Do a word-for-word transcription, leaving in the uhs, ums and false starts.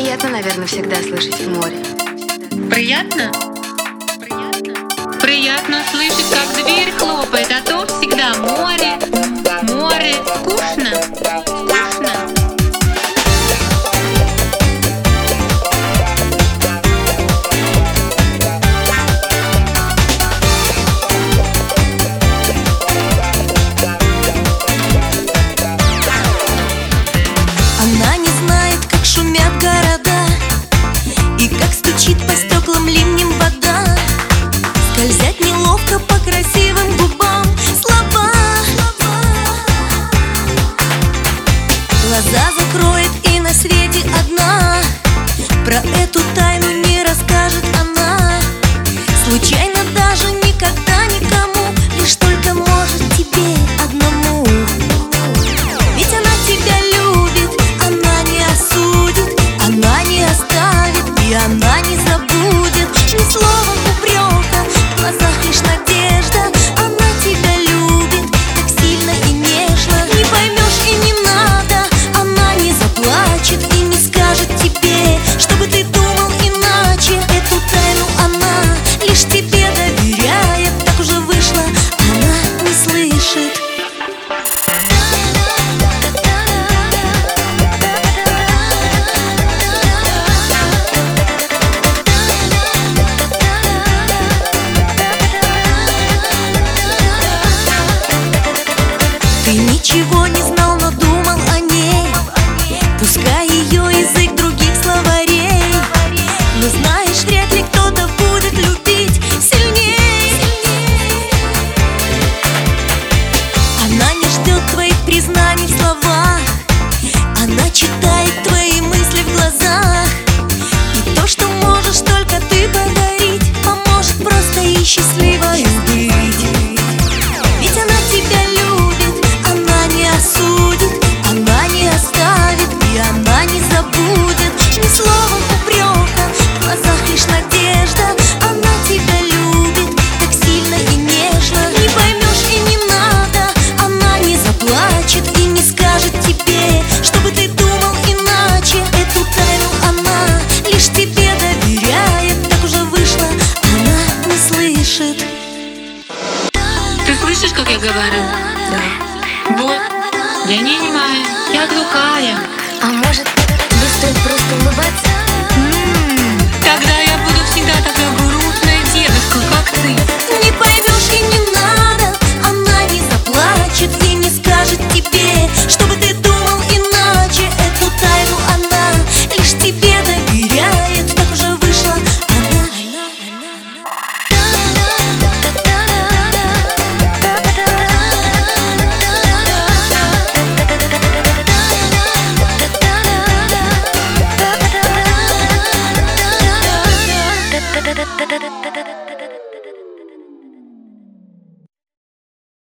Приятно, наверное, всегда слышать в море. Приятно? Приятно слышать, как дверь хлопает, а то всегда море, море. Скучно, скучно. Она не знает, как шумят города и как стучит по стеклам ливнем вода. Скользят неловко по красивым губам слова. Глаза закроет и на свете одна. Про эту тайну не расскажет она. Случайно даже никогда никому, лишь только может тебе одному. Ведь она тебя любит, она не осудит, она не оставит и она не забудет. Ни слова упрека, в глазах лишь надежда. Она тебя любит так сильно и нежно. Не поймешь и не надо, она не заплачет и не скажет тебе, чтобы ты думал иначе. Эту тайну она лишь тебе доверяет. Так уже вышло, она не слышит. Ты ничего не знал, но думал о ней, пускай ее язык других словарей. Но знаешь, вряд ли кто